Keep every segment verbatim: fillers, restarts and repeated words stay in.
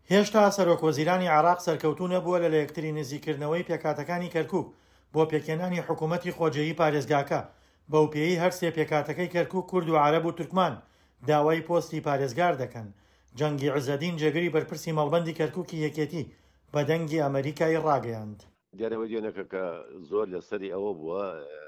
هێشتا سەرۆکوەزیرانی عێراق سەرکەوتوو نەبووە لە یەکتری نزیکردنەوەی پێکاتەکانی کەرکووک بۆ پێکێنانی حکوومەتی خۆجێیی پارێزگاکە. بەوپێیی هەر سێ پێکاتەکەی کەرکووک کورد و عەرەب و تورکمان داوای پۆستی پارێزگار دەکەن. جەنگی عزەدین جێگەری بەرپرسی مەڵبەندی کەرکووکی یەکێتی بە دەنگی ئەمریکای ڕاگەیاند. دیارەوە دیێنەکە کە زۆر لەسەری ئەوە بووە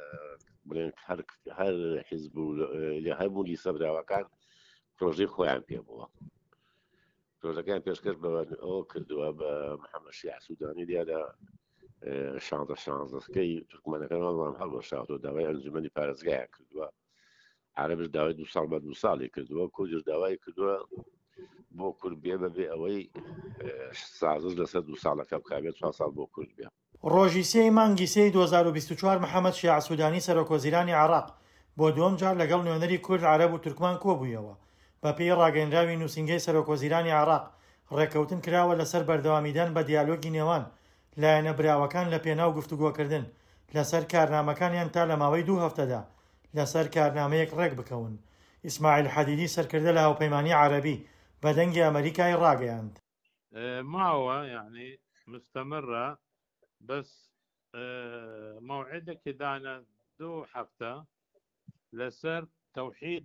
هەر حیزب لە هەموو لیسەبراوەکان پرۆژەی خۆیان پێ بووە. پرۆژەکان پێشکەش ئەوە کردووە بە محەممەد شیع سوودانی دیارە شانزە شانزەکەی تورکمانەکانڵام هەڵبەشاوە داوای ئەنجومەنی پارێزگایان کردووە. عەرەبش داوای دو ساڵ بە دو ساڵی کردووە، کوردیش داوای کردووە بۆ کورد بێ بەبێ ئەوەی سازش لەسەر دو ساڵەکە بکابێت چوار ساڵ بۆ کورد بێ. ڕۆژی سێی مانگی سێی دوو هەزار و بیست و چوار محەممەد شیع سوودانی سەرۆکوەزیرانی عێراق بۆ دووەم جار لەگەڵ نوێنەری کورد عەرەب و تورکمان کۆبوویەوە. بە پێی ڕاگەیەنراوی نووسینگەی سەرۆکوەزیرانی عێراق ڕێکەوتن کراوە لەسەر بەردەوامیدان بە دیالۆگی نێوان لایەنە براوەکان لە پێناو گفتوگۆکردن لەسەر کارنامەکانیان تا لە ماوەی دوو هەفتەدا لەسەر کارنامەیەک ڕێک بکەون. ئیسماعیل حەدیدی سەرکردە لە هاوپەیمانی عەرەبی بە دەنگی ئەمریکای ڕاگەیاند. ماوە یعنی مستمرە بەس موعدێکی دانە دوو هەفتە لەسەر تەوحید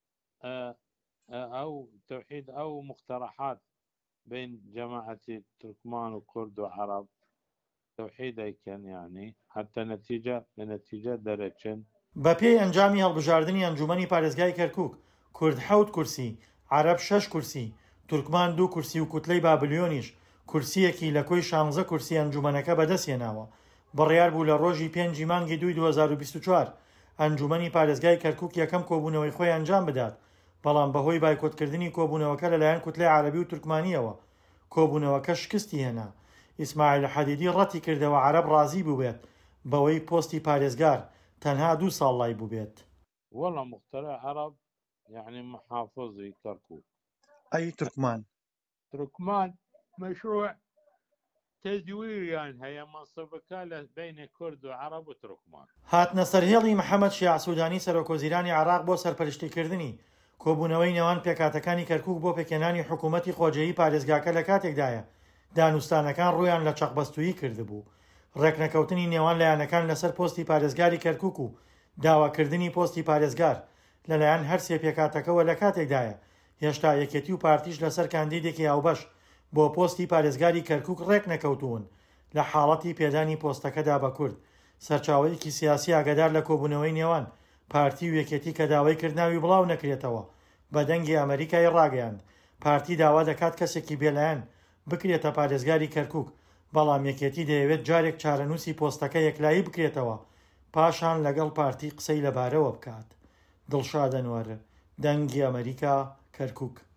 ئەو تەوحید ئەو مقتەرەحات بین جەماعەتی تورکمان و کورد و عەرەب تەوحیدەکەن یعنی هەتە نەتیجە لە نەتیجە دەرەچن. بە پێی ئەنجامی هەڵبژاردننی ئەنجومەنی پارێزگای کەرکووک کورد حەوت کورسی، عەرەب شەش کورسی، تورکمان دوو کورسی و کوتلەی بابلیۆنیش کورسیەکی لە کۆی شانزە کورسی ئەنجومەنەکە بەدەستهێناوە. بڕیار بوو لە ڕۆژی پێنجی مانگی دووی دوو هەزار و بیست و چوار ئەنجومەنی پارێزگای کەرکووک یەکەم کۆبوونەوەی خۆی ئەنجام بدات، بەڵام بەهۆی بایکۆتکردنی کۆبوونەوەکە لەلایەن کوتلەی عەرەبی و تورکمانیەوە کۆبوونەوەکە شکستی هێنا. ئیسماعیل حەدیدی ڕەتی کردەوە عەرەب ڕازی بوو بێت بەوەی پۆستی پارێزگار تەنها دوو ساڵ لای بوو بێت. وەڵام مختەرە عەرەب یعنی محافظی کەرکووک. ئەی تورکمان تورکمان مەشروع تەزویریان هەیە مەنسەبەکە لە بینی کورد و عەرەب و تورکمان. هاتنە سەرهێڵی محەممەد شیع سوودانی سەرۆکوەزیرانی عێراق بۆ سەرپەرشتیکردنی کۆبوونەوەی نێوان پێکاتەکانی کەرکووک بۆ پێکێنانی حکوومەتی خۆجێیی پارێزگاکە لە کاتێکدایە دانوستانەکان ڕوویان لە چەقبەستویی کردبوو. ڕێکنەکەوتنی نێوان لایەنەکان لەسەر پۆستی پارێزگاری کەرکووک و داواکردنی پۆستی پارێزگار لەلایەن هەر سێ پێکاتەکەوە لە کاتێکدایە هێشتا یەکێتی و پارتیش لەسەر کاندیدێکی هاوبەش بۆ پۆستی پارێزگاری کەرکووک ڕێک نەکەوتوون لە حاڵەتی پێدانی پۆستەکەدا بە کورد. سەرچاوەیەکی سیاسی ئاگادار لە کۆبوونەوەی نێوان پارتی و یەکێتی کە داوای کردناوی بڵاو نەکرێتەوە بە دەنگی ئەمریکای ڕاگەیاند. پارتی داوا دەکات کەسێکی بێلایەن بکرێتە پارێزگاری کەرکووک، بەڵام یەکێتی دەیەوێت جارێک چارەنووسی پۆستەکە یەکلایی بکرێتەوە پاشان لەگەڵ پارتی قسەی لەبارەوە بکات. دڵشاد ئەنوەر، دەنگی ئەمریکا، کەرکووک.